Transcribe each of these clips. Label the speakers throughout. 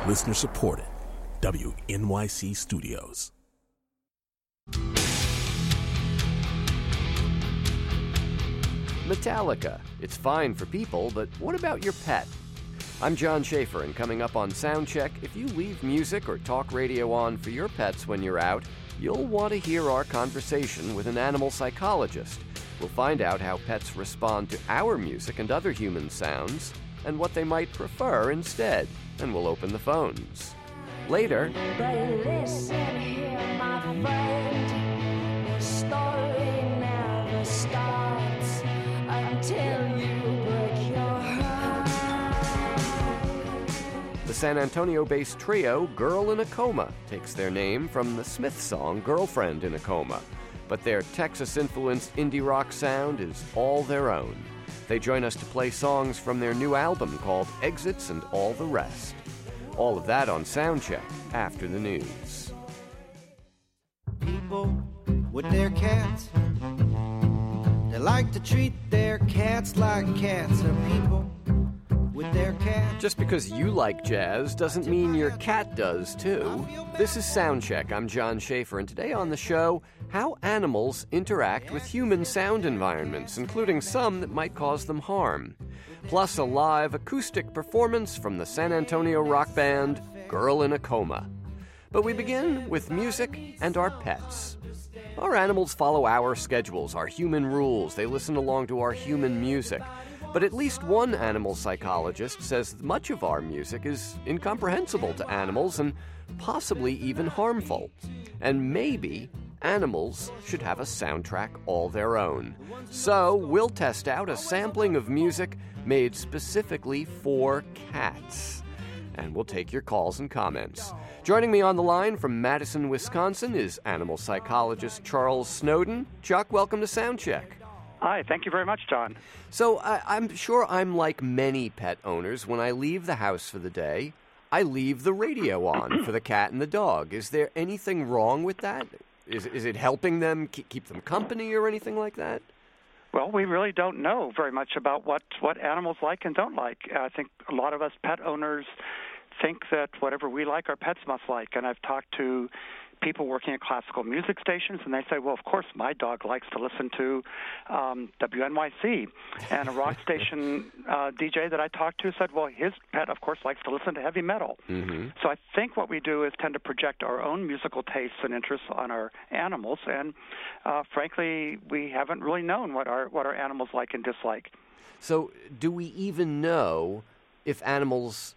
Speaker 1: Listener supported. WNYC Studios.
Speaker 2: Metallica. It's fine for people, but what about your pet? I'm John Schaefer, and coming up on Soundcheck, if you leave music or talk radio on for your pets when you're out, you'll want to hear our conversation with an animal psychologist. We'll find out how pets respond to our music and other human sounds, and what they might prefer instead. And we'll open the phones. Later...
Speaker 3: But listen here, my friend, the story never stops until you break your heart.
Speaker 2: The San Antonio-based trio Girl in a Coma takes their name from the Smiths song Girlfriend in a Coma, but their Texas-influenced indie rock sound is all their own. They join us to play songs from their new album called Exits and All the Rest. All of that on Soundcheck after the news.
Speaker 4: People with their cats, they like to treat their cats like cats are people with their cats.
Speaker 2: Just because you like jazz doesn't mean your cat does, too. This is Soundcheck. I'm John Schaefer, and today on the show, how animals interact with human sound environments, including some that might cause them harm. Plus a live acoustic performance from the San Antonio rock band Girl in a Coma. But we begin with music and our pets. Our animals follow our schedules, our human rules. They listen along to our human music. But at least one animal psychologist says much of our music is incomprehensible to animals and possibly even harmful. And maybe animals should have a soundtrack all their own. So we'll test out a sampling of music made specifically for cats. And we'll take your calls and comments. Joining me on the line from Madison, Wisconsin is animal psychologist Charles Snowden. Chuck, welcome to Soundcheck.
Speaker 5: Hi, thank you very much, John.
Speaker 2: So I'm sure I'm like many pet owners. When I leave the house for the day, I leave the radio on for the cat and the dog. Is there anything wrong with that? Is it helping them keep them company or anything like that?
Speaker 5: Well, we really don't know very much about what animals like and don't like. I think a lot of us pet owners think that whatever we like, our pets must like. And I've talked to people working at classical music stations, and they say, well, of course, my dog likes to listen to WNYC. And a rock station DJ that I talked to said, well, his pet, of course, likes to listen to heavy metal. Mm-hmm. So I think what we do is tend to project our own musical tastes and interests on our animals, and frankly, we haven't really known what our animals like and dislike.
Speaker 2: So do we even know if animals...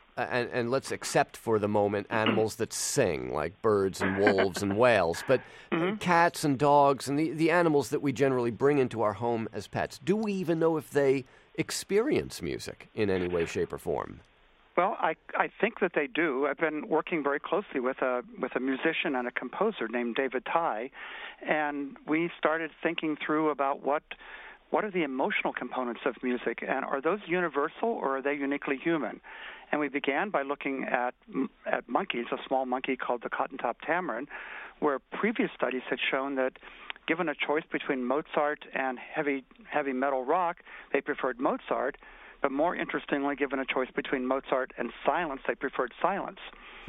Speaker 2: And let's accept for the moment animals that sing, like birds and wolves and whales. But cats and dogs and the animals that we generally bring into our home as pets, do we even know if they experience music in any way, shape, or form?
Speaker 5: Well, I think that they do. I've been working very closely with a musician and a composer named David Tye, and we started thinking through about what are the emotional components of music, and are those universal or are they uniquely human? And we began by looking at monkeys, a small monkey called the cotton-top tamarin, where previous studies had shown that given a choice between Mozart and heavy metal rock, they preferred Mozart, but more interestingly, given a choice between Mozart and silence, they preferred silence.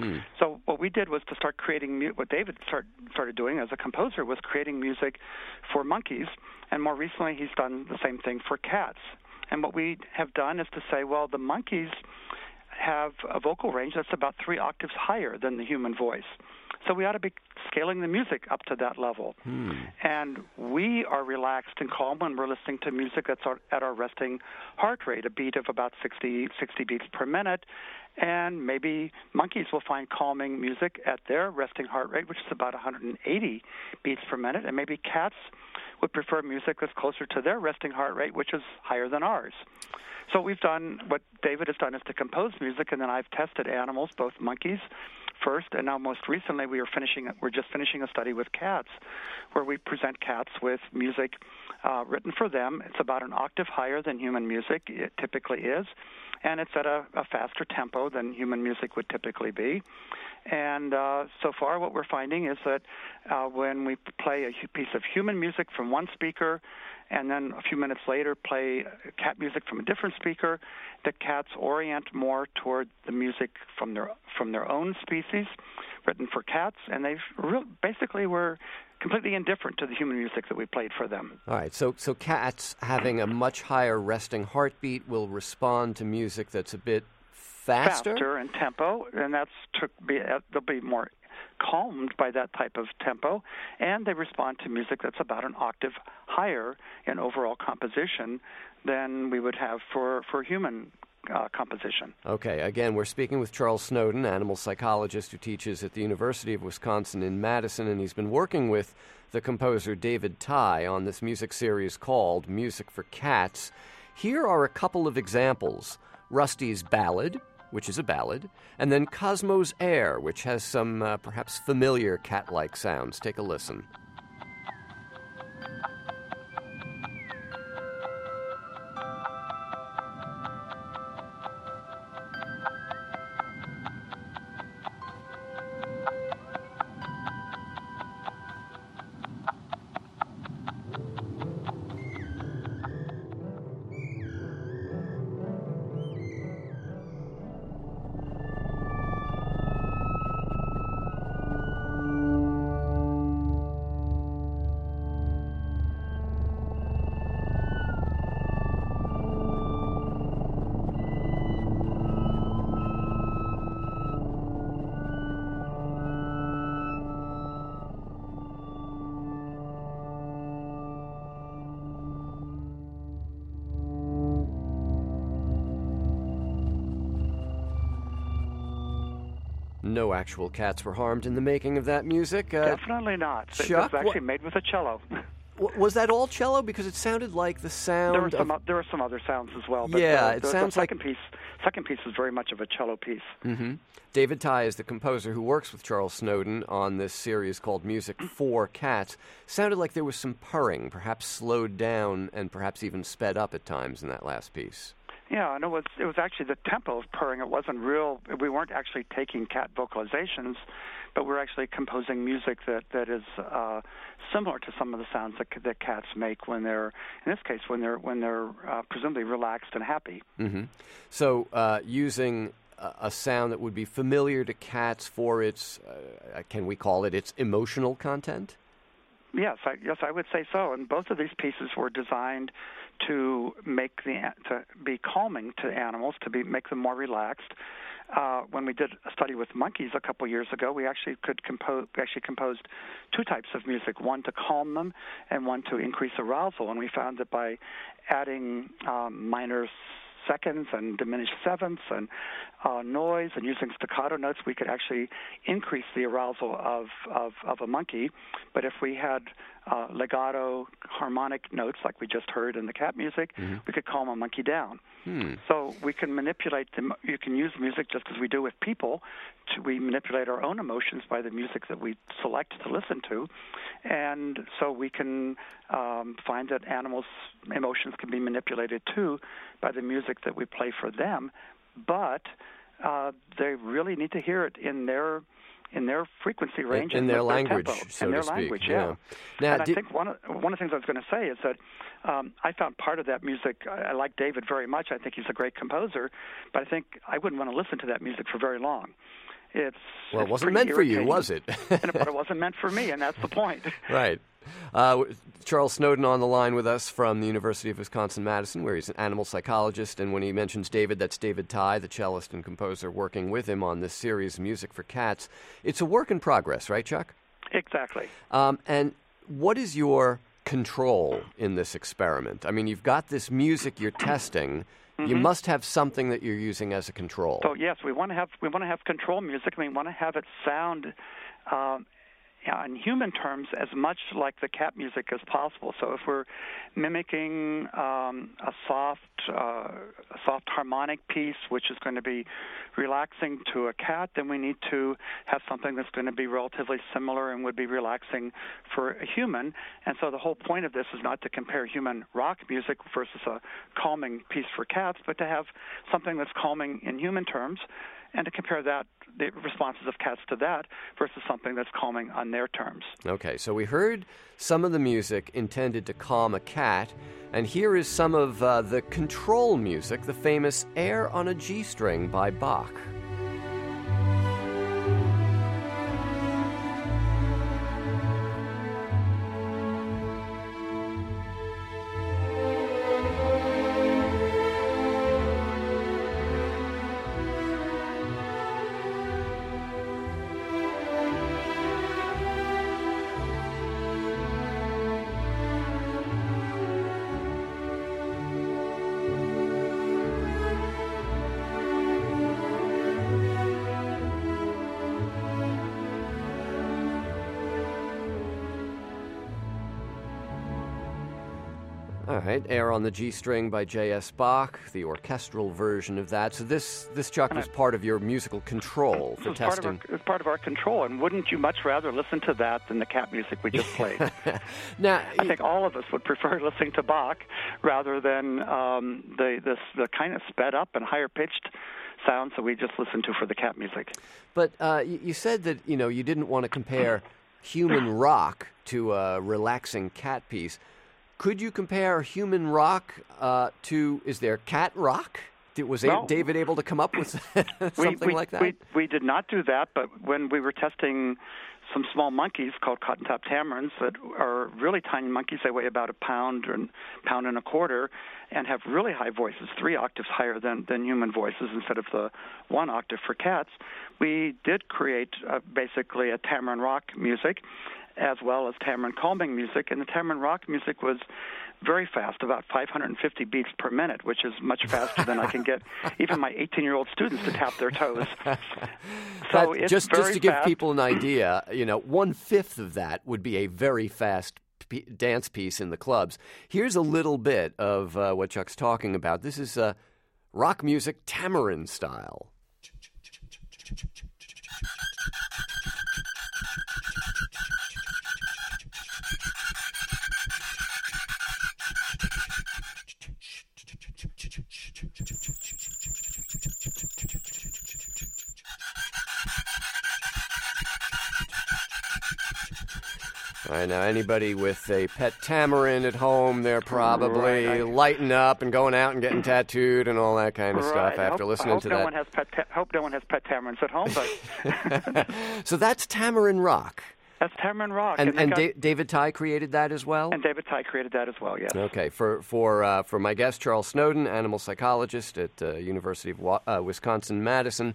Speaker 5: So what we did was to start creating what David started doing as a composer was creating music for monkeys, and more recently he's done the same thing for cats. And what we have done is to say, well, the monkeys have a vocal range that's about 3 octaves higher than the human voice. So we ought to be scaling the music up to that level. And we are relaxed and calm when we're listening to music that's at our resting heart rate, a beat of about 60 beats per minute. And maybe monkeys will find calming music at their resting heart rate, which is about 180 beats per minute. And maybe cats would prefer music that's closer to their resting heart rate, which is higher than ours. So we've done, what David has done is to compose music, and then I've tested animals, both monkeys first, and now most recently we're just finishing a study with cats, where we present cats with music written for them. It's about an octave higher than human music, it typically is, and it's at a faster tempo than human music would typically be. And so far what we're finding is that when we play a piece of human music from one speaker and then a few minutes later play cat music from a different speaker, the cats orient more toward the music from their own species, written for cats, and they basically were completely indifferent to the human music that we played for them.
Speaker 2: All right, so cats having a much higher resting heartbeat will respond to music that's a bit faster
Speaker 5: in tempo, and they'll be more calmed by that type of tempo, and they respond to music that's about an octave higher in overall composition than we would have for human composition.
Speaker 2: Okay, again, we're speaking with Charles Snowden, animal psychologist who teaches at the University of Wisconsin in Madison, and he's been working with the composer David Tye on this music series called Music for Cats. Here are a couple of examples. Rusty's Ballad, which is a ballad, and then Cosmo's Air, which has some perhaps familiar cat-like sounds. Take a listen. No actual cats were harmed in the making of that music.
Speaker 5: Definitely not.
Speaker 2: Chuck,
Speaker 5: it was actually made with a cello.
Speaker 2: Was that all cello? Because it sounded like the sound
Speaker 5: there were some other sounds as well. But
Speaker 2: yeah,
Speaker 5: the second piece was very much of a cello piece.
Speaker 2: Mm-hmm. David Tye is the composer who works with Charles Snowden on this series called Music for Cats. Sounded like there was some purring, perhaps slowed down and perhaps even sped up at times in that last piece.
Speaker 5: Yeah, and it was actually the tempo of purring. It wasn't real. We weren't actually taking cat vocalizations, but we're actually composing music that is similar to some of the sounds that cats make when they're, in this case, when they're presumably relaxed and happy.
Speaker 2: Mm-hmm. So using a sound that would be familiar to cats for its, can we call it its emotional content?
Speaker 5: Yes, I would say so. And both of these pieces were designed to be calming to animals, make them more relaxed. When we did a study with monkeys a couple years ago, we actually composed two types of music: one to calm them, and one to increase arousal. And we found that by adding minor seconds and diminished sevenths and noise and using staccato notes, we could actually increase the arousal of a monkey. But if we had legato harmonic notes like we just heard in the cat music, we could calm a monkey down. So we can manipulate them. You can use music just as we do with people. We manipulate our own emotions by the music that we select to listen to, and so we can find that animals' emotions can be manipulated too by the music that we play for them. But they really need to hear it in their frequency range,
Speaker 2: in their language,
Speaker 5: tempo,
Speaker 2: so
Speaker 5: in their
Speaker 2: to speak.
Speaker 5: language, yeah.
Speaker 2: Now,
Speaker 5: and I think one of the things I was going to say is that I found part of that music. I like David very much. I think he's a great composer, but I think I wouldn't want to listen to that music for very long. It
Speaker 2: wasn't meant for you, was it?
Speaker 5: But it wasn't meant for me, and that's the point.
Speaker 2: Right. Charles Snowden on the line with us from the University of Wisconsin-Madison, where he's an animal psychologist, and when he mentions David, that's David Tye, the cellist and composer working with him on this series, Music for Cats. It's a work in progress, right, Chuck?
Speaker 5: Exactly.
Speaker 2: And what is your control in this experiment? I mean, you've got this music you're testing. You must have something that you're using as a control.
Speaker 5: So yes, we want to have control music. We want to have it sound in human terms as much like the cat music as possible. So if we're mimicking a soft harmonic piece, which is going to be relaxing to a cat, then we need to have something that's going to be relatively similar and would be relaxing for a human. And so the whole point of this is not to compare human rock music versus a calming piece for cats, but to have something that's calming in human terms, and to compare that, the responses of cats to that, versus something that's calming on their terms.
Speaker 2: Okay, so we heard some of the music intended to calm a cat, and here is some of the control music, the famous Air on a G-string by Bach. All right, Air on the G-string by J.S. Bach, the orchestral version of that. So this Chuck, was part of your musical control for testing.
Speaker 5: It's part of our control, and wouldn't you much rather listen to that than the cat music we just played?
Speaker 2: Now,
Speaker 5: I think all of us would prefer listening to Bach rather than the kind of sped up and higher pitched sounds that we just listened to for the cat music.
Speaker 2: But you said that you didn't want to compare human rock to a relaxing cat piece. Could you compare human rock to, is there cat rock? Was David able to come up with something like that?
Speaker 5: We did not do that, but when we were testing some small monkeys called cotton-top tamarins that are really tiny monkeys, they weigh about a pound and a quarter, and have really high voices, 3 octaves higher than human voices instead of the 1 octave for cats, we did create basically a tamarin rock music, as well as tamarin calming music, and the tamarin rock music was very fast, about 550 beats per minute, which is much faster than I can get even my 18-year-old students to tap their toes. So it's
Speaker 2: just
Speaker 5: very
Speaker 2: to give
Speaker 5: fast.
Speaker 2: people an idea, 1/5 of that would be a very fast dance piece in the clubs. Here's a little bit of what Chuck's talking about. This is rock music tamarin style. All right, now anybody with a pet tamarin at home, they're probably lighting up and going out and getting tattooed and all that kind of stuff after listening to that.
Speaker 5: Hope no one has pet tamarins at home, but
Speaker 2: so that's tamarin rock.
Speaker 5: That's tamarin rock.
Speaker 2: And David Tye created that as well?
Speaker 5: And David Tye created that as well, yes.
Speaker 2: Okay. For my guest, Charles Snowden, animal psychologist at University of Wisconsin-Madison,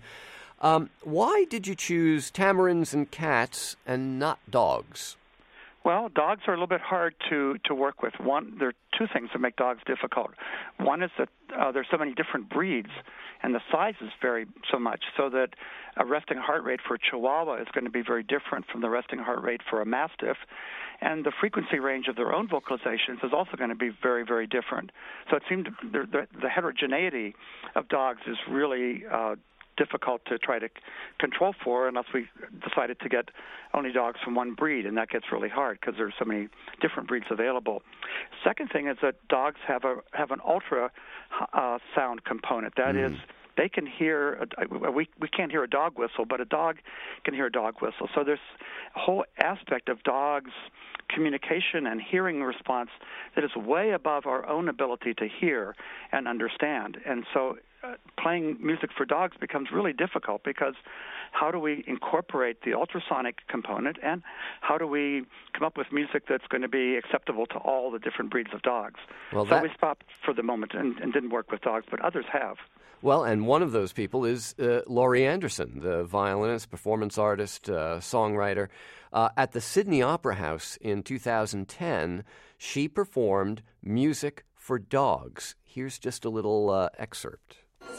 Speaker 2: why did you choose tamarins and cats and not dogs?
Speaker 5: Well, dogs are a little bit hard to work with. There are 2 things that make dogs difficult. One is that there's so many different breeds, and the sizes vary so much, so that a resting heart rate for a Chihuahua is going to be very different from the resting heart rate for a Mastiff, and the frequency range of their own vocalizations is also going to be very, very different. So it seemed the heterogeneity of dogs is really difficult to try to control for unless we decided to get only dogs from one breed, and that gets really hard because there's so many different breeds available. Second thing is that dogs have an ultra sound component. That is, they can hear, we can't hear a dog whistle, but a dog can hear a dog whistle. So there's a whole aspect of dogs' communication and hearing response that is way above our own ability to hear and understand. And so playing music for dogs becomes really difficult because how do we incorporate the ultrasonic component, and how do we come up with music that's going to be acceptable to all the different breeds of dogs? So we stopped for the moment and didn't work with dogs, but others have.
Speaker 2: Well, and one of those people is Laurie Anderson, the violinist, performance artist, songwriter. At the Sydney Opera House in 2010, she performed Music for Dogs. Here's just a little excerpt.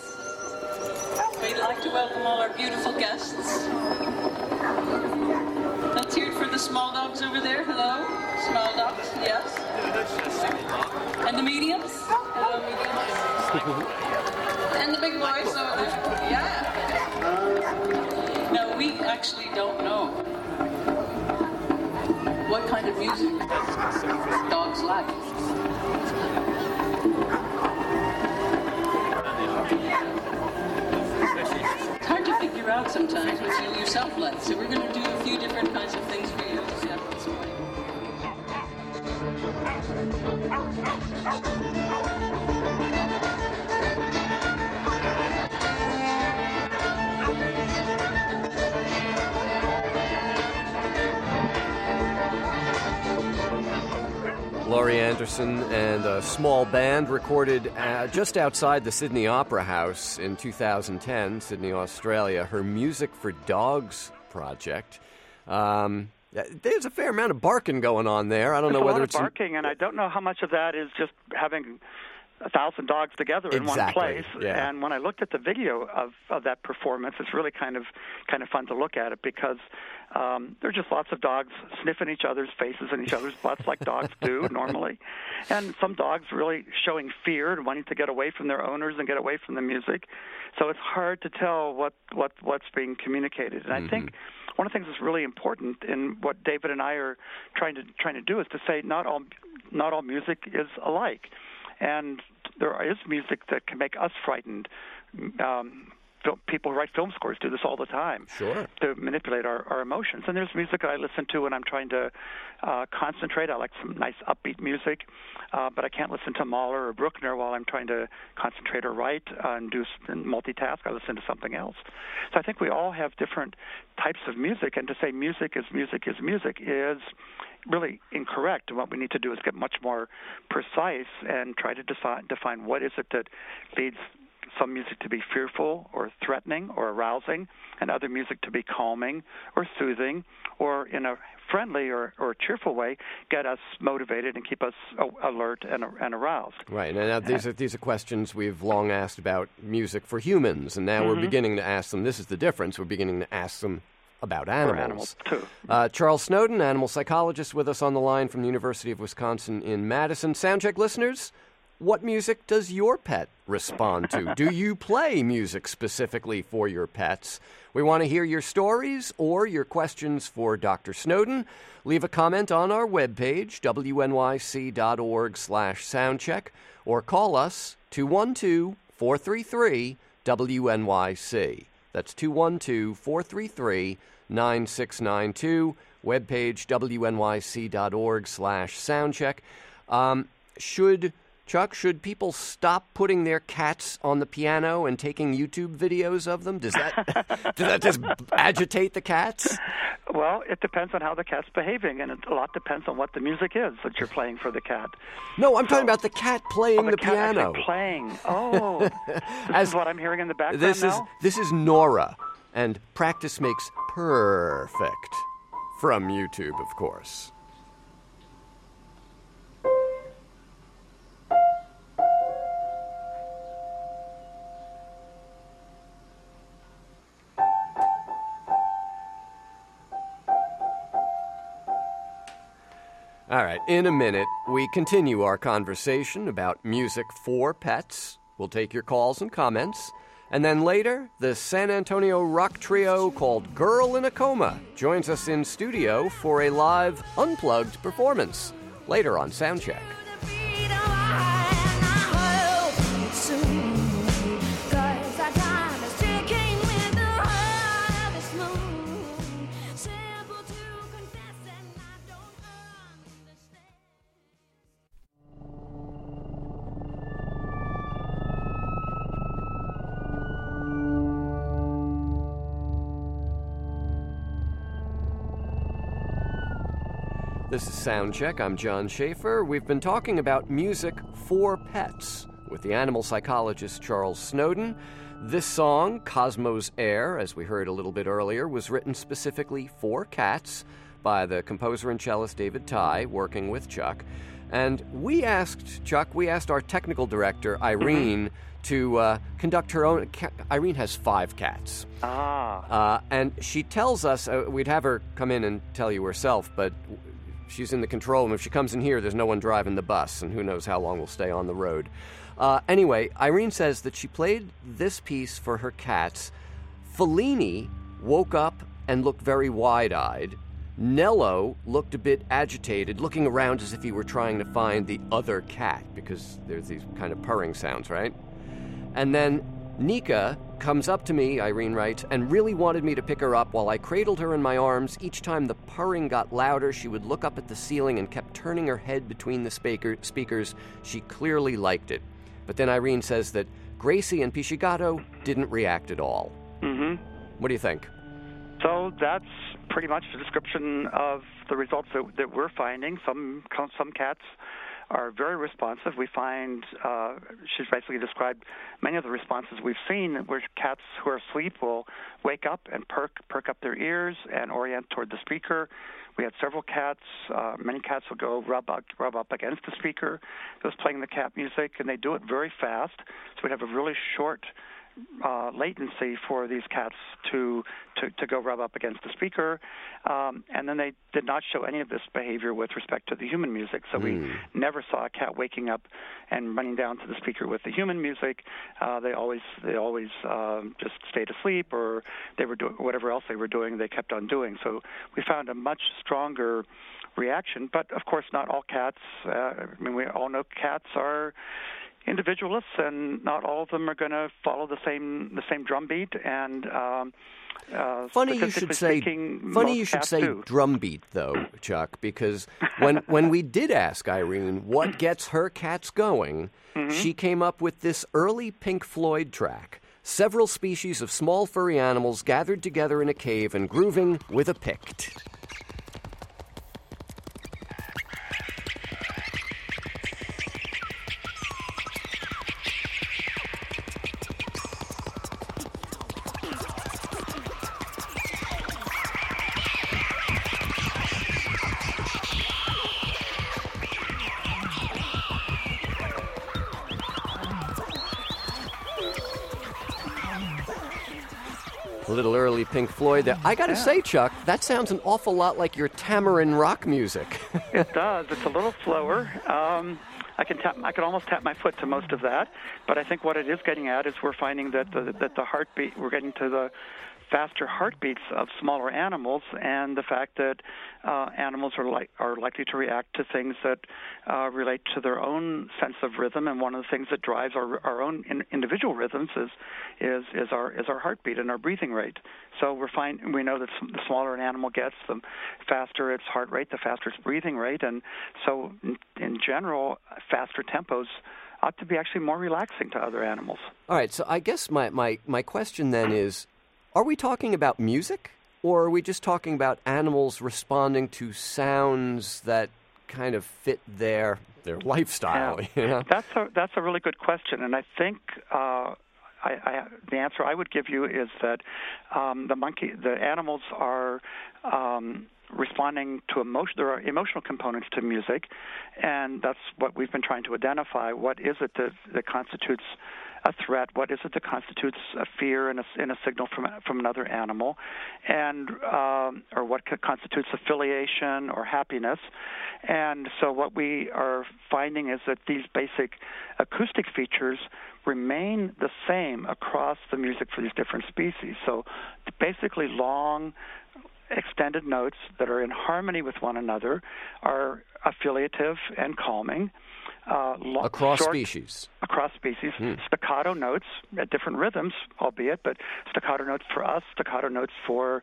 Speaker 6: We'd like to welcome all our beautiful guests. Let's hear it for the small dogs over there. Hello. Small dogs, yes. And the mediums. Hello, mediums. And the big boys over there. Yeah. No, we actually don't know what kind of music dogs like. It's hard to figure out sometimes what you yourself like. So we're going to do a few different kinds of things for you to see how it's going.
Speaker 2: Laurie Anderson and a small band recorded just outside the Sydney Opera House in 2010, Sydney, Australia, her Music for Dogs project. There's a fair amount of barking going on there. I don't know whether it's
Speaker 5: barking, and I don't know how much of that is just having 1,000 dogs together in one place.
Speaker 2: Yeah.
Speaker 5: And when I looked at the video of that performance, it's really kind of fun to look at it because there's just lots of dogs sniffing each other's faces and each other's butts like dogs do normally. And some dogs really showing fear and wanting to get away from their owners and get away from the music. So it's hard to tell what's being communicated. And I think one of the things that's really important in what David and I are trying to do is to say not all music is alike. And there is music that can make us frightened. People who write film scores do this all the time to manipulate our emotions. And there's music that I listen to when I'm trying to concentrate. I like some nice upbeat music, but I can't listen to Mahler or Bruckner while I'm trying to concentrate or write and multitask. I listen to something else. So I think we all have different types of music, and to say music is really incorrect. And what we need to do is get much more precise and try to define what is it that leads some music to be fearful or threatening or arousing, and other music to be calming or soothing, or in a friendly or cheerful way, get us motivated and keep us alert and aroused.
Speaker 2: Right. And now these are questions we've long asked about music for humans, and now we're beginning to ask them. This is the difference. We're beginning to ask them about animals.
Speaker 5: For animals, too.
Speaker 2: Charles Snowden, animal psychologist, with us on the line from the University of Wisconsin in Madison. Soundcheck listeners, what music does your pet respond to? Do you play music specifically for your pets? We want to hear your stories or your questions for Dr. Snowden. Leave a comment on our webpage, wnyc.org/soundcheck, or call us 212-433-WNYC. That's 212-433-9692, webpage wnyc.org/soundcheck. Should people stop putting their cats on the piano and taking YouTube videos of them? Does that just agitate the cats?
Speaker 5: Well, it depends on how the cat's behaving, and a lot depends on what the music is that you're playing for the cat.
Speaker 2: No, I'm talking about the cat playing the
Speaker 5: cat
Speaker 2: piano.
Speaker 5: Playing. Oh, this is what I'm hearing in the background now?
Speaker 2: This is Nora, and practice makes perfect. From YouTube, of course. All right, in a minute, we continue our conversation about music for pets. We'll take your calls and comments. And then later, the San Antonio rock trio called Girl in a Coma joins us in studio for a live, unplugged performance. Later on Soundcheck. This is Soundcheck. I'm John Schaefer. We've been talking about music for pets with the animal psychologist Charles Snowden. This song, Cosmos Air, as we heard a little bit earlier, was written specifically for cats by the composer and cellist David Tye, working with Chuck. And we asked our technical director, Irene, to conduct her own. Irene has 5 cats. And she tells us, we'd have her come in and tell you herself, but she's in the control room. If she comes in here, there's no one driving the bus, and who knows how long we'll stay on the road. Anyway, Irene says that she played this piece for her cats. Fellini woke up and looked very wide-eyed. Nello looked a bit agitated, looking around as if he were trying to find the other cat, because there's these kind of purring sounds, right? And then Nika comes up to me, Irene writes, and really wanted me to pick her up while I cradled her in my arms. Each time the purring got louder, she would look up at the ceiling and kept turning her head between the speakers. She clearly liked it. But then Irene says that Gracie and Piscigato didn't react at all.
Speaker 5: Mm-hmm.
Speaker 2: What do you think?
Speaker 5: So that's pretty much the description of the results that we're finding. Some cats are very responsive. We find, she's basically described many of the responses we've seen, where cats who are asleep will wake up and perk up their ears and orient toward the speaker. We had several cats. Many cats will go rub up against the speaker that was playing the cat music, and they do it very fast. So we have a really short latency for these cats to go rub up against the speaker, and then they did not show any of this behavior with respect to the human music. So we never saw a cat waking up and running down to the speaker with the human music. They always just stayed asleep, or they were doing whatever else they were doing. They kept on doing. So we found a much stronger reaction. But of course, not all cats. We all know cats are individualists, and not all of them are going to follow the same drumbeat. And
Speaker 2: funny you should say
Speaker 5: do.
Speaker 2: drumbeat, though, Chuck, because when we did ask Irene what gets her cats going, she came up with this early Pink Floyd track. Several species of small furry animals gathered together in a cave and grooving with a pict. A little early Pink Floyd there. I got to say, Chuck, that sounds an awful lot like your Tamarin rock music.
Speaker 5: It does. It's a little slower. I can almost tap my foot to most of that, but I think what it is getting at is we're finding that the heartbeat, we're getting to the faster heartbeats of smaller animals, and the fact that animals are likely to react to things that relate to their own sense of rhythm. And one of the things that drives our own individual rhythms is our heartbeat and our breathing rate. So we know that the smaller an animal gets, the faster its heart rate, the faster its breathing rate, and so in general, faster tempos ought to be actually more relaxing to other animals.
Speaker 2: All right. So I guess my question then is, are we talking about music, or are we just talking about animals responding to sounds that kind of fit their lifestyle?
Speaker 5: Yeah.
Speaker 2: You know?
Speaker 5: That's a really good question, and I think the answer I would give you is that the animals are responding to emotion. There are emotional components to music, and that's what we've been trying to identify. What is it that constitutes a threat? What is it that constitutes a fear in a signal from another animal, and or what constitutes affiliation or happiness? And so what we are finding is that these basic acoustic features remain the same across the music for these different species. So basically long, extended notes that are in harmony with one another are affiliative and calming.
Speaker 2: Across species.
Speaker 5: Across species. Staccato notes at different rhythms, albeit, but staccato notes for us, staccato notes for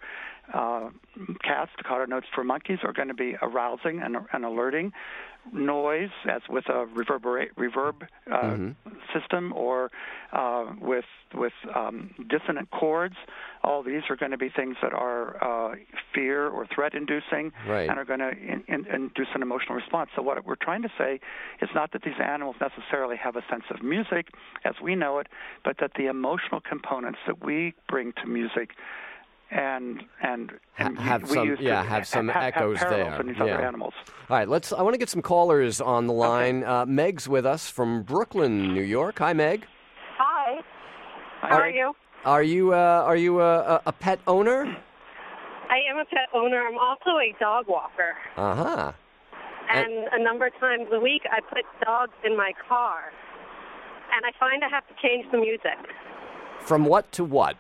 Speaker 5: cats, staccato notes for monkeys are going to be arousing and alerting. Noise, as with a reverb system, or with dissonant chords, all these are going to be things that are fear or threat-inducing,
Speaker 2: right,
Speaker 5: and are going to induce an emotional response. So what we're trying to say is not that these animals necessarily have a sense of music as we know it, but that the emotional components that we bring to music and
Speaker 2: have some echoes there
Speaker 5: in these other animals.
Speaker 2: All right, I want to get some callers on the line.
Speaker 5: Okay.
Speaker 2: Meg's with us from Brooklyn, New York. Hi, Meg.
Speaker 7: Hi. How are you?
Speaker 2: Are you a pet owner?
Speaker 7: I am a pet owner. I'm also a dog walker.
Speaker 2: Uh-huh.
Speaker 7: And a number of times a week, I put dogs in my car. and I find I have to change the music.
Speaker 2: From what to what?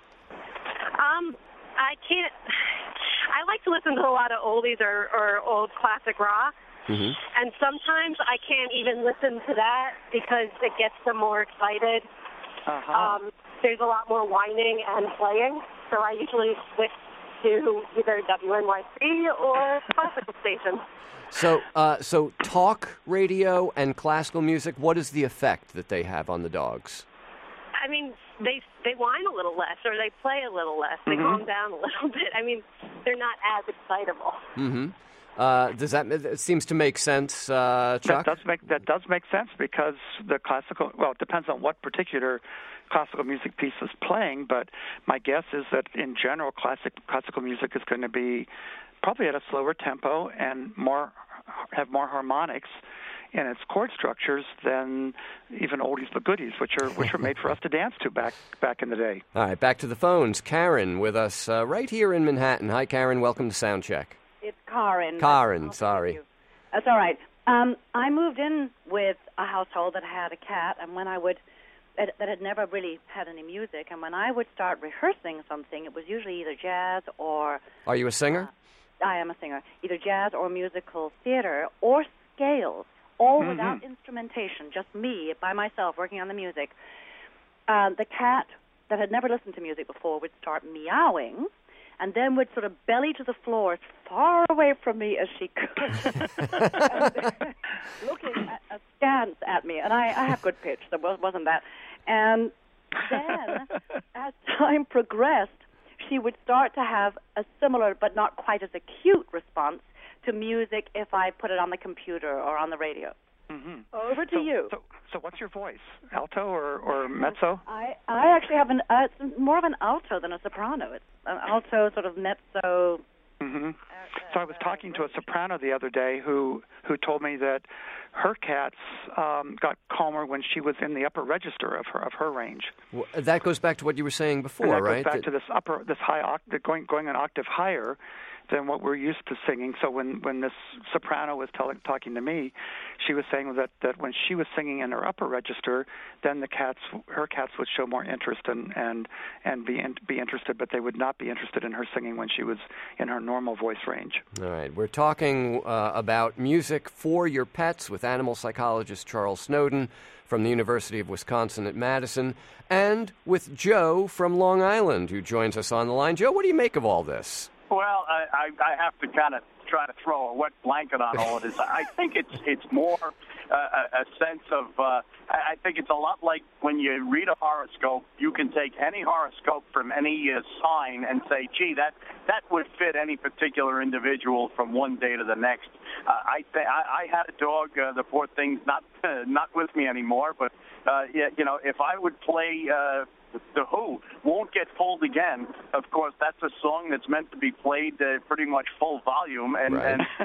Speaker 7: I can't. I like to listen to a lot of oldies or old classic rock, and sometimes I can't even listen to that because it gets them more excited. There's a lot more whining and playing, so I usually switch to either WNYC or classical stations.
Speaker 2: So talk radio and classical music, what is the effect that they have on the dogs?
Speaker 7: I mean, they whine a little less, or they play a little less. They calm down a little bit. I mean, they're not as excitable.
Speaker 2: It seems to make sense, Chuck?
Speaker 5: That does make sense because the classical, well, it depends on what particular classical music piece is playing, but my guess is that in general classical music is going to be probably at a slower tempo and have more harmonics in its chord structures than even oldies but goodies, which are made for us to dance to back in the day.
Speaker 2: All right, back to the phones. Karen with us right here in Manhattan. Hi, Karen. Welcome to Soundcheck.
Speaker 8: It's Karen.
Speaker 2: Karen, sorry.
Speaker 8: That's all right. I moved in with a household that had a cat, and that had never really had any music, and when I would start rehearsing something, it was usually either jazz or...
Speaker 2: Are you a singer?
Speaker 8: I am a singer. Either jazz or musical theater or scales, all without instrumentation, just me by myself working on the music. The cat that had never listened to music before would start meowing and then would sort of belly to the floor as far away from me as she could, looking askance at me. And I have good pitch, so it wasn't that. And then, as time progressed, she would start to have a similar but not quite as acute response to music if I put it on the computer or on the radio. Over to you.
Speaker 5: So what's your voice? Alto or mezzo?
Speaker 8: I actually have it's more of an alto than a soprano. It's an alto, sort of mezzo.
Speaker 5: So I was talking to a soprano the other day who told me that her cats got calmer when she was in the upper register of her range.
Speaker 2: Well, that goes back to what you were saying before,
Speaker 5: and that
Speaker 2: right?
Speaker 5: Goes back to this high octave, going an octave higher than what we're used to singing. So when this soprano was talking to me, she was saying that when she was singing in her upper register, then her cats would show more interest and be interested, but they would not be interested in her singing when she was in her normal voice range.
Speaker 2: All right, we're talking about music for your pets with animal psychologist Charles Snowden from the University of Wisconsin at Madison, and with Joe from Long Island, who joins us on the line. Joe, what do you make of all this?
Speaker 9: Well, I have to kind of try to throw a wet blanket on all of this. I think it's more a sense of I think it's a lot like when you read a horoscope. You can take any horoscope from any sign and say, gee, that would fit any particular individual from one day to the next. I had a dog. The poor thing's not with me anymore. But if I would play The Who, Won't Get Fooled Again, of course, that's a song that's meant to be played pretty much full volume, and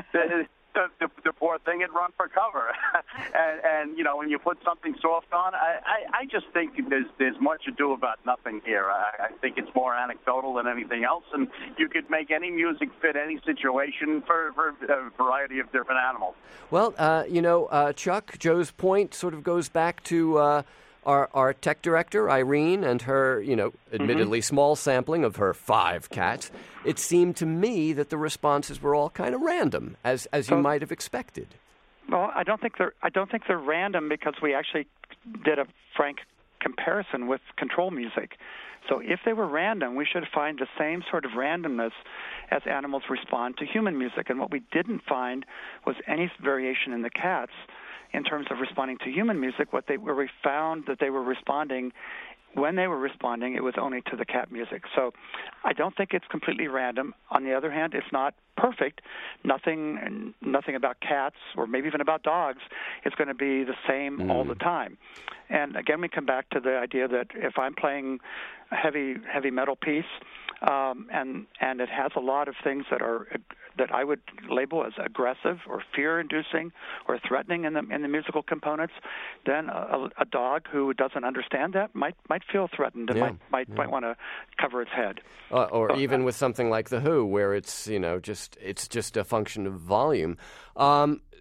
Speaker 9: the poor thing had run for cover. and when you put something soft on, I just think there's much ado about nothing here. I think it's more anecdotal than anything else, and you could make any music fit any situation for a variety of different animals. Well,
Speaker 2: Chuck, Joe's point sort of goes back to our tech director, Irene, and her, admittedly small sampling of her 5 cats. It seemed to me that the responses were all kind of random, as you might have expected.
Speaker 5: Well, I don't think they're random because we actually did a frank comparison with control music. So if they were random, we should find the same sort of randomness as animals respond to human music. And what we didn't find was any variation in the cats in terms of responding to human music. Where we found that they were responding, when they were responding, it was only to the cat music. So I don't think it's completely random. On the other hand, it's not perfect. Nothing about cats, or maybe even about dogs, is going to be the same all the time. And again, we come back to the idea that if I'm playing a heavy metal piece, and it has a lot of things that I would label as aggressive or fear-inducing or threatening in the musical components, then a dog who doesn't understand that might feel threatened and might want to cover its head.
Speaker 2: Or even with something like The Who, where it's just a function of volume.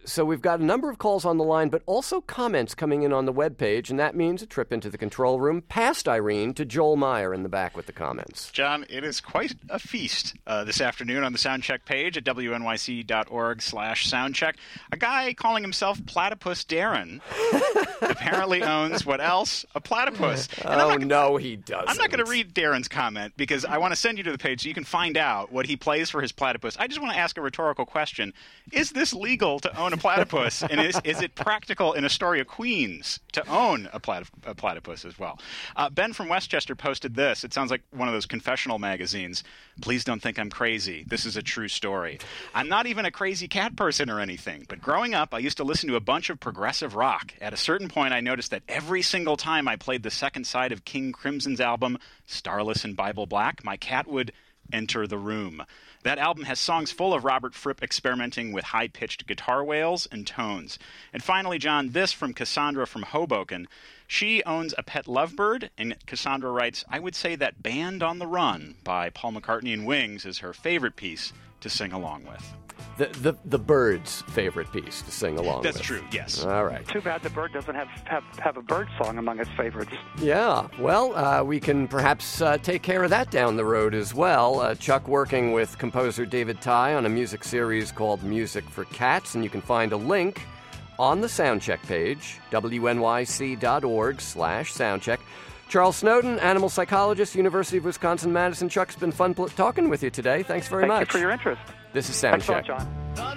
Speaker 2: So we've got a number of calls on the line, but also comments coming in on the webpage, and that means a trip into the control room past Irene to Joel Meyer in the back with the comments.
Speaker 10: John, it is quite a feast this afternoon on the Soundcheck page at wnyc.org/soundcheck. A guy calling himself Platypus Darren apparently owns what else? A platypus. And
Speaker 2: no, he doesn't.
Speaker 10: I'm not going to read Darren's comment because I want to send you to the page so you can find out what he plays for his platypus. I just want to ask a rhetorical question. Is this legal to own a platypus? And is it practical in Astoria, Queens to own a platypus as well? Ben from Westchester posted this. It sounds like one of those confessional magazines. Please don't think I'm crazy. This is a true story. I'm not even a crazy cat person or anything, but growing up, I used to listen to a bunch of progressive rock. At a certain point, I noticed that every single time I played the second side of King Crimson's album, Starless in Bible Black, my cat would enter the room. That album has songs full of Robert Fripp experimenting with high-pitched guitar wails and tones. And finally, John, this from Cassandra from Hoboken. She owns a pet lovebird, and Cassandra writes, I would say that Band on the Run by Paul McCartney and Wings is her favorite piece to sing along with.
Speaker 2: The bird's favorite piece to sing along with.
Speaker 10: That's true, yes.
Speaker 2: All right.
Speaker 5: Too bad the bird doesn't have a bird song among its favorites.
Speaker 2: Yeah, well, we can perhaps take care of that down the road as well. Chuck working with composer David Tye on a music series called Music for Cats, and you can find a link on the Soundcheck page, wnyc.org/soundcheck. Charles Snowden, animal psychologist, University of Wisconsin-Madison. Chuck, it's been fun talking with you today. Thanks very much.
Speaker 5: Thank you for your interest.
Speaker 2: This is Soundcheck.
Speaker 5: Excellent, John.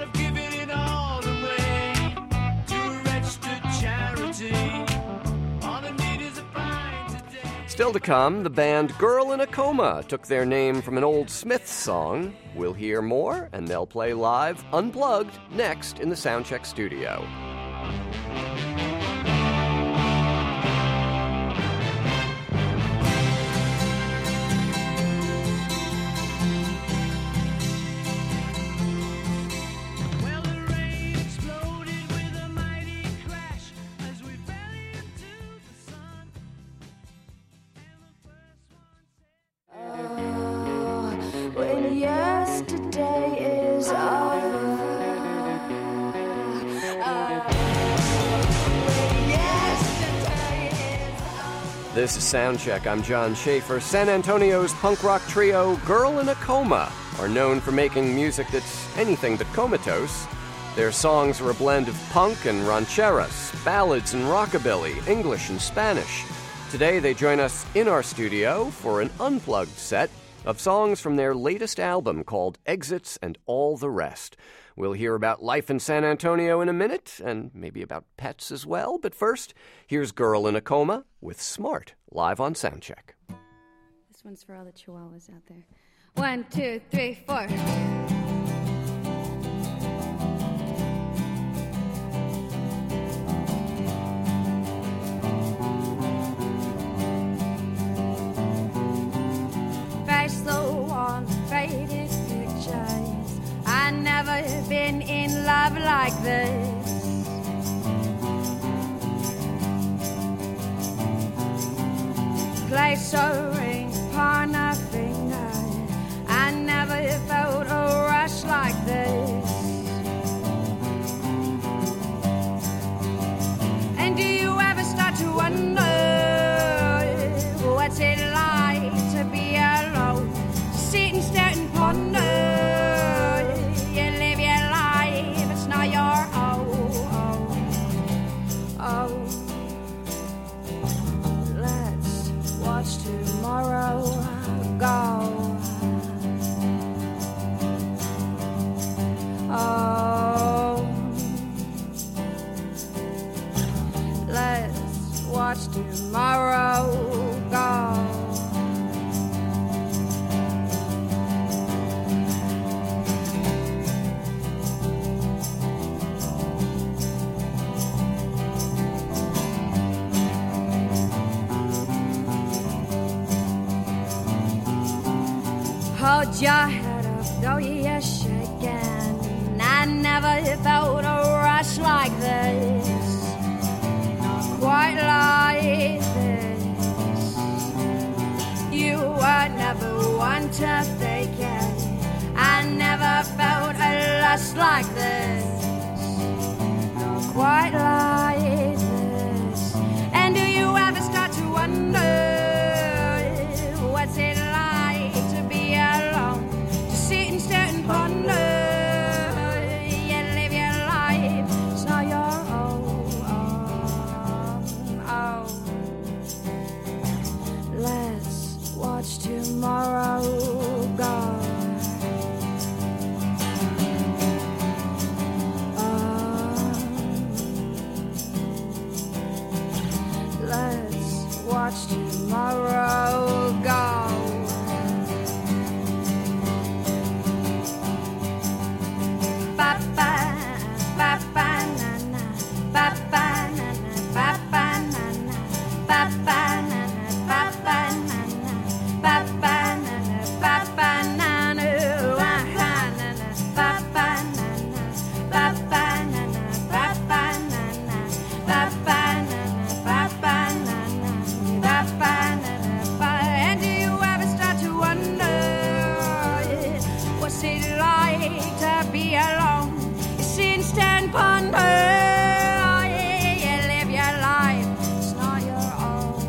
Speaker 2: Still to come, the band Girl in a Coma took their name from an old Smiths song. We'll hear more, and they'll play live, unplugged, next in the Soundcheck studio.
Speaker 3: When yesterday is over,
Speaker 2: This is Soundcheck. I'm John Schaefer. San Antonio's punk rock trio Girl in a Coma are known for making music that's anything but comatose. Their songs are a blend of punk and rancheras, ballads and rockabilly, English and Spanish. Today they join us in our studio for an unplugged set of songs from their latest album called Exits and All the Rest. We'll hear about life in San Antonio in a minute, and maybe about pets as well. But first, here's Girl in a Coma with Smart, live on Soundcheck.
Speaker 11: This one's for all the chihuahuas out there. 1, 2, 3, 4. Face low on faded pictures. I never been in love like this. Place a ring upon a finger. I never felt a rush like this. And do you ever start to wonder what's it like to be alone? Sit and stare and ponder. You live your life, it's not your own. Let's watch tomorrow go. Let's watch tomorrow go. Hold your head up, though you're shaking. I never felt a rush like this, not quite like this. You were never one to fake it. I never felt a lust like this. quite like this. And do you ever start to wonder what's it like to be alone, to sit and stare and ponder? You live your life, it's not your own. Let's watch tomorrow go. Let's watch tomorrow go. Ba ba ba ba na na, ba ba na na, ba ba na na, ba ba na na, ba ba na na, ba ba na na, ba ba na na, ah na na, ba ba na na, ba ba na na, ba ba na na, ba ba na na, ba ba na na, ba ba na na, ba. And do you ever start to wonder what's it like to be alone? You sit and stare and ponder. You live your life, it's not your own.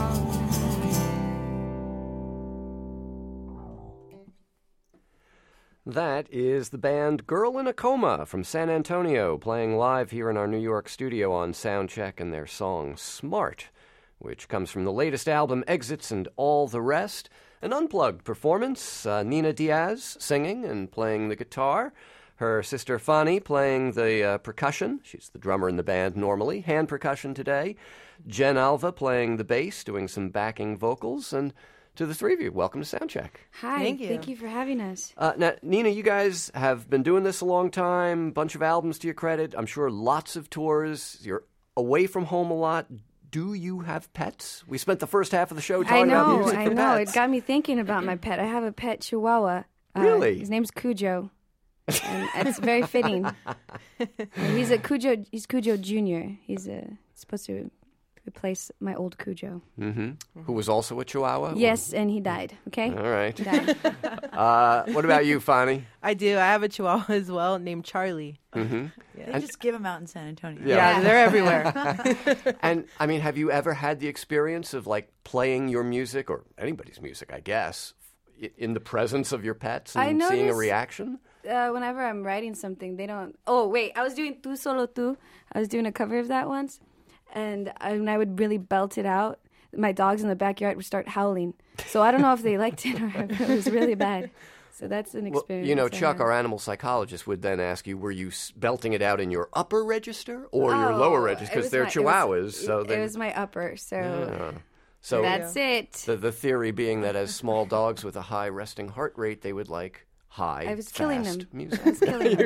Speaker 2: That is the band Girl in a Coma from San Antonio, playing live here in our New York studio on Soundcheck, and their song Smart, which comes from the latest album Exits and All the Rest. An unplugged performance, Nina Diaz singing and playing the guitar, her sister Fanny playing the percussion. She's the drummer in the band normally, hand percussion today. Jen Alva playing the bass, doing some backing vocals, and to the three of you, welcome to Soundcheck.
Speaker 11: Hi, thank you for having us.
Speaker 2: Now, Nina, you guys have been doing this a long time, bunch of albums to your credit, I'm sure lots of tours, you're away from home a lot. Do you have pets? We spent the first half of the show talking about music for pets.
Speaker 11: It got me thinking about my pet. I have a pet chihuahua.
Speaker 2: Really?
Speaker 11: His name's Cujo. And it's very fitting. He's Cujo Jr. He's supposed to replace my old Cujo.
Speaker 2: Mm-hmm. Who was also a chihuahua?
Speaker 11: Yes, and he died. Okay?
Speaker 2: All right.
Speaker 11: He died.
Speaker 2: What about you, Fanny?
Speaker 12: I do. I have a chihuahua as well named Charlie.
Speaker 2: Mm-hmm.
Speaker 13: Yeah. They just give them out in San Antonio.
Speaker 12: Yeah, they're everywhere.
Speaker 2: And, I mean, have you ever had the experience of, like, playing your music, or anybody's music, I guess, in the presence of your pets and seeing a reaction?
Speaker 11: Whenever I'm writing something, they don't... Oh, wait, I was doing Tu Solo Tu. I was doing a cover of that once. And when I would really belt it out, my dogs in the backyard would start howling. So I don't know if they liked it or if it was really bad. So that's an experience.
Speaker 2: Well, you know, Chuck, our animal psychologist, would then ask you, were you belting it out in your upper register or your lower register? Because they're chihuahuas.
Speaker 11: It was my upper, so...
Speaker 2: Yeah. So
Speaker 11: that's it.
Speaker 2: The theory being that as small dogs with a high resting heart rate, they would like high,
Speaker 11: I was killing them.
Speaker 2: Music.
Speaker 11: I was killing them.
Speaker 2: You're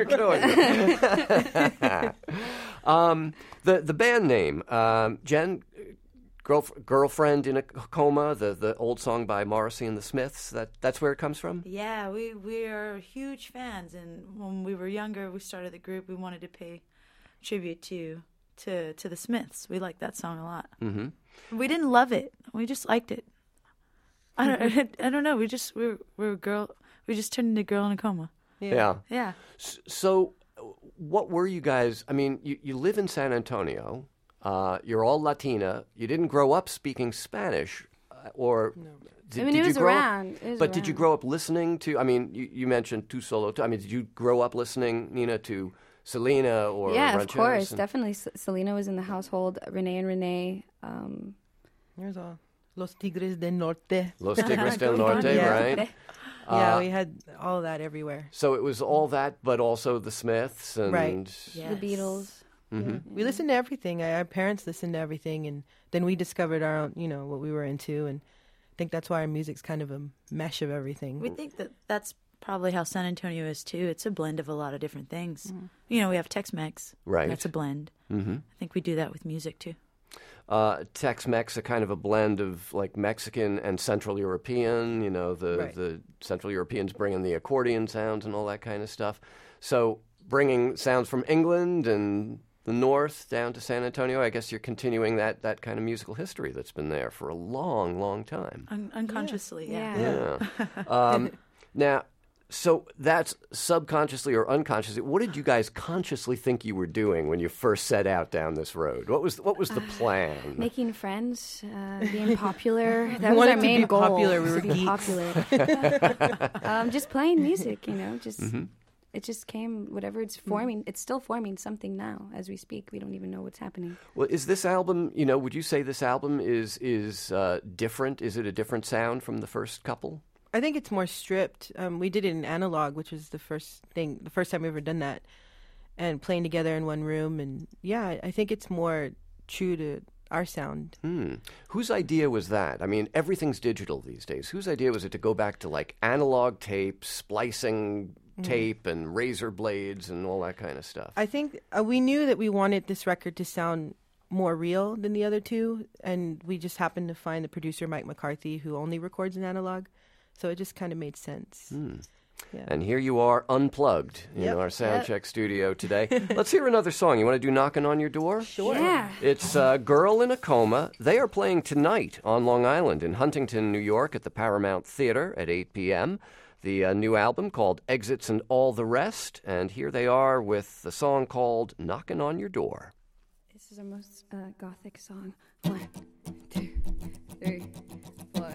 Speaker 2: killing them. The band name, Jen, Girlfriend in a Coma, the old song by Morrissey and the Smiths, that's where it comes from?
Speaker 13: Yeah, we are huge fans, and when we were younger, we started the group, we wanted to pay tribute to the Smiths. We liked that song a lot. Mm-hmm. We didn't love it. We just liked it. I don't know. We just turned into Girl in a Coma.
Speaker 2: Yeah. So, what were you guys? I mean, you live in San Antonio. You're all Latina. You didn't grow up speaking Spanish, or did you grow
Speaker 11: around.
Speaker 2: But did you grow up listening to? I mean, you mentioned Tu Solo Tu. I mean, did you grow up listening, Nina, to Selena or
Speaker 11: Yeah,
Speaker 2: Rancheros?
Speaker 11: Of course, definitely. Selena was in the household. Renee and Renee.
Speaker 12: There's all Los Tigres del Norte.
Speaker 2: Los Tigres del Norte, right?
Speaker 12: Yeah, we had all that everywhere.
Speaker 2: So it was all that, but also the Smiths and
Speaker 11: the Beatles.
Speaker 2: Mm-hmm.
Speaker 12: Yeah. We listened to everything. Our parents listened to everything, and then we discovered our own, what we were into, and I think that's why our music's kind of a mesh of everything.
Speaker 13: We think that's probably how San Antonio is too. It's a blend of a lot of different things. We have Tex-Mex.
Speaker 2: Right.
Speaker 13: That's a blend. Mm-hmm. I think we do that with music too.
Speaker 2: Tex-Mex, a kind of a blend of like Mexican and Central European. The Central Europeans bringing the accordion sounds and all that kind of stuff. So bringing sounds from England and the North down to San Antonio, I guess you're continuing that kind of musical history that's been there for a long, long time.
Speaker 13: Unconsciously,
Speaker 11: yeah.
Speaker 2: Now, So that's subconsciously or unconsciously. What did you guys consciously think you were doing when you first set out down this road? What was the plan?
Speaker 11: Making friends, being popular. That was our main goal.
Speaker 12: Popular. We were
Speaker 11: to be popular. Just playing music, Just it just came. Whatever it's forming, it's still forming something now as we speak. We don't even know what's happening.
Speaker 2: Well, is this album? Would you say this album is different? Is it a different sound from the first couple?
Speaker 12: I think it's more stripped. We did it in analog, which was the first time we ever done that, and playing together in one room. And yeah, I think it's more true to our sound.
Speaker 2: Whose idea was that? I mean, everything's digital these days. Whose idea was it to go back to like analog tape, splicing tape, and razor blades, and all that kind of stuff?
Speaker 12: I think we knew that we wanted this record to sound more real than the other two, and we just happened to find the producer Mike McCarthy, who only records in analog. So it just kind of made sense. Yeah.
Speaker 2: And here you are, unplugged in our Soundcheck studio today. Let's hear another song. You want to do Knocking on Your Door?
Speaker 12: Sure.
Speaker 11: Yeah.
Speaker 2: It's Girl in a Coma. They are playing tonight on Long Island in Huntington, New York at the Paramount Theater at 8 p.m. The new album called Exits and All the Rest. And here they are with the song called Knocking on Your Door.
Speaker 11: This is our most gothic song. 1, 2, 3, 4.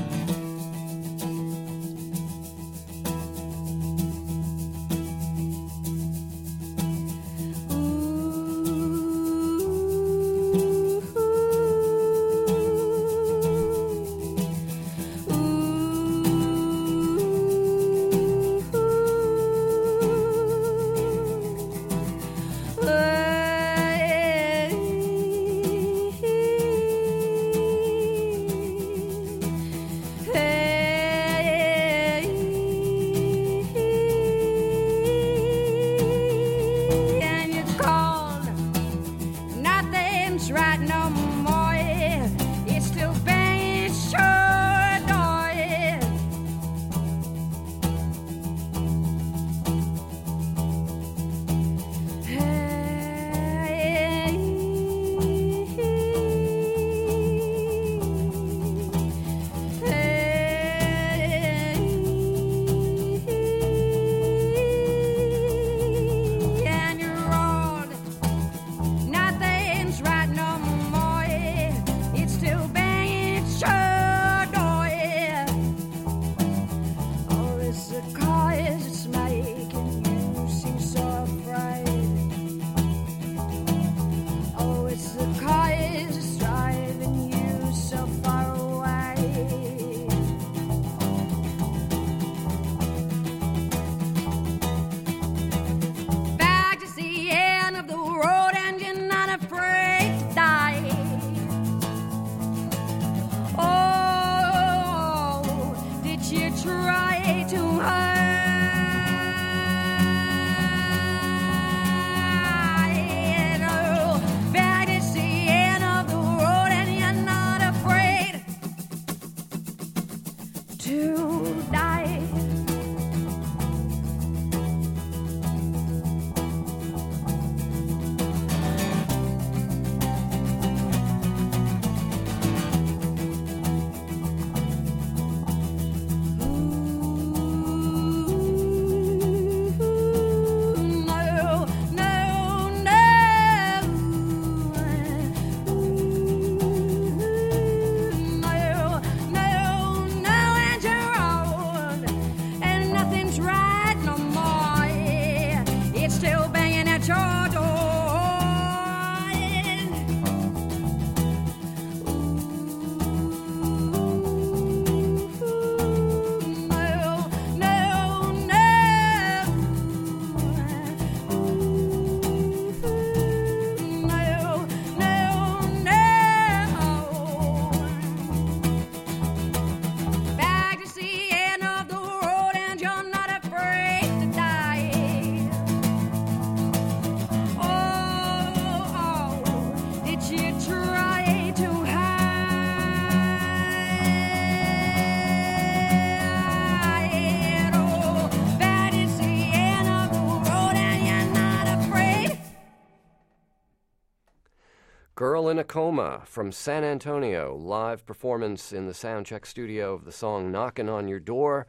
Speaker 2: Girl in a Coma from San Antonio, live performance in the Soundcheck studio of the song Knockin' on Your Door.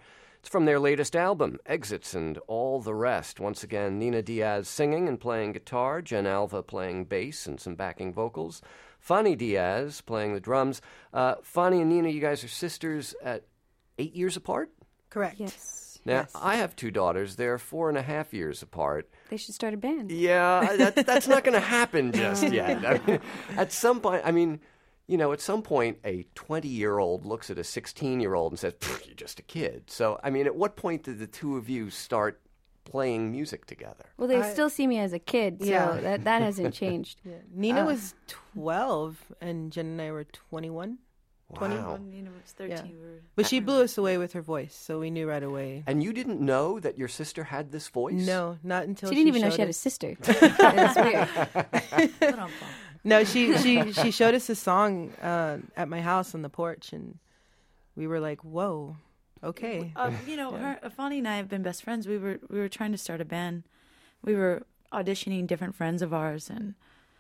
Speaker 2: It's from their latest album, Exits and All the Rest. Once again, Nina Diaz singing and playing guitar, Jen Alva playing bass and some backing vocals, Fanny Diaz playing the drums. Fanny and Nina, you guys are sisters at 8 years apart?
Speaker 12: Correct.
Speaker 11: Yes.
Speaker 2: Now, I have 2 daughters. They're 4.5 years apart.
Speaker 11: They should start a band.
Speaker 2: Yeah, that's not going to happen just yet. I mean, at some point, at some point, a 20-year-old looks at a 16-year-old and says, "You're just a kid." So, I mean, at what point did the two of you start playing music together?
Speaker 11: Well, they still see me as a kid, so that hasn't changed.
Speaker 12: Yeah. Nina was 12, and Jen and I were 21.
Speaker 2: Wow.
Speaker 13: Nina was 13.
Speaker 12: Yeah. But she blew us away with her voice, so we knew right away.
Speaker 2: And you didn't know that your sister had this voice?
Speaker 12: No, not until
Speaker 11: she didn't even know she had a sister. It's weird.
Speaker 12: No, she showed us a song at my house on the porch, and we were like, "Whoa, okay."
Speaker 13: Fanny and I have been best friends. We were trying to start a band. We were auditioning different friends of ours, and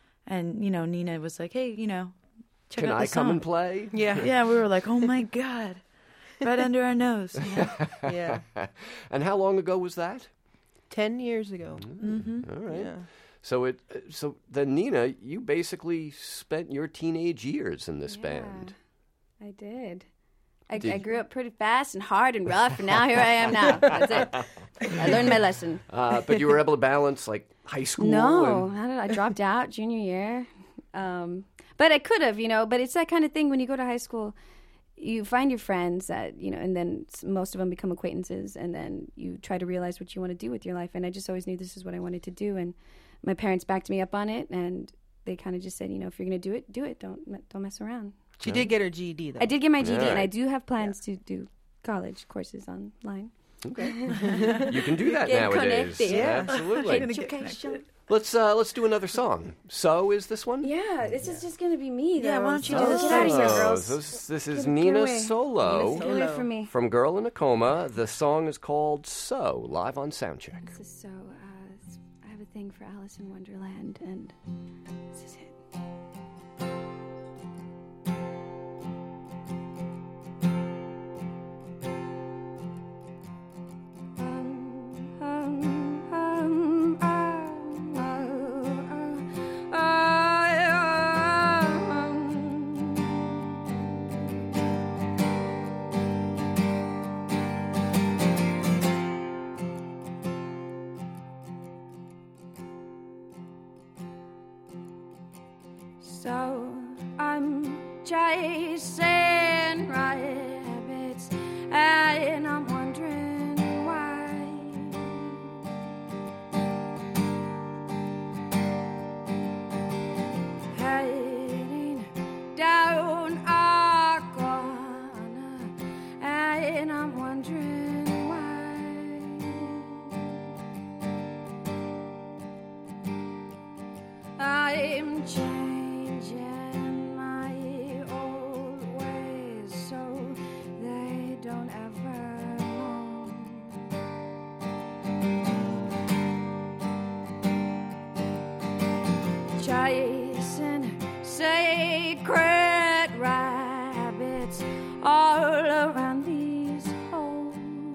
Speaker 13: Nina was like, "Hey, check out this song.
Speaker 2: Can I come and play?"
Speaker 13: Yeah. We were like, "Oh my God, right under our nose."
Speaker 12: Yeah.
Speaker 2: And how long ago was that?
Speaker 12: 10 years ago.
Speaker 13: Mm-hmm.
Speaker 2: All right.
Speaker 12: Yeah.
Speaker 2: So then, Nina, you basically spent your teenage years in this band.
Speaker 11: I did. I grew up pretty fast and hard and rough, and now here I am now. That's it. I learned my lesson.
Speaker 2: But you were able to balance, like, high school?
Speaker 11: No, I dropped out junior year. But I could have, but it's that kind of thing when you go to high school. You find your friends that, and then most of them become acquaintances, and then you try to realize what you want to do with your life. And I just always knew this is what I wanted to do, and my parents backed me up on it, and they kind of just said, if you're going to do it. Don't mess around.
Speaker 12: She did get her GED, though.
Speaker 11: I did get my GED, and I do have plans to do college courses online.
Speaker 2: Okay. You can do that nowadays.
Speaker 11: Connected.
Speaker 2: Yeah, absolutely.
Speaker 11: Education.
Speaker 2: Let's do another song. So is this one?
Speaker 11: Yeah, this is just going to be me, though.
Speaker 13: Yeah, why don't you do this?
Speaker 11: Get out of here, girls.
Speaker 2: This is Nina Solo
Speaker 11: Get away from me.
Speaker 2: from Girl in a Coma. The song is called So, live on Soundcheck.
Speaker 11: This is so, I have a thing for Alice in Wonderland, and this is it. So I'm chasing rabbits, and I'm wondering why. Heading down a corner, and I'm wondering why. I'm changing my old ways so they don't ever know. Chasing sacred rabbits all around these holes.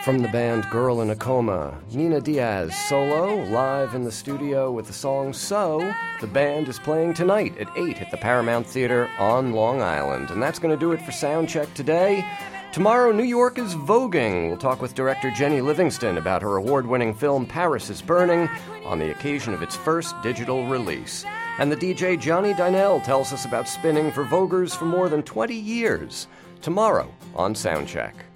Speaker 2: From the band Girl in a Coma, Nina Diaz solo, live in the studio with the song So. The band is playing tonight at 8 at the Paramount Theater on Long Island. And that's going to do it for Soundcheck today. Tomorrow, New York is voguing. We'll talk with director Jenny Livingston about her award-winning film Paris is Burning on the occasion of its first digital release. And the DJ Johnny Dynell tells us about spinning for Voguers for more than 20 years. Tomorrow on Soundcheck.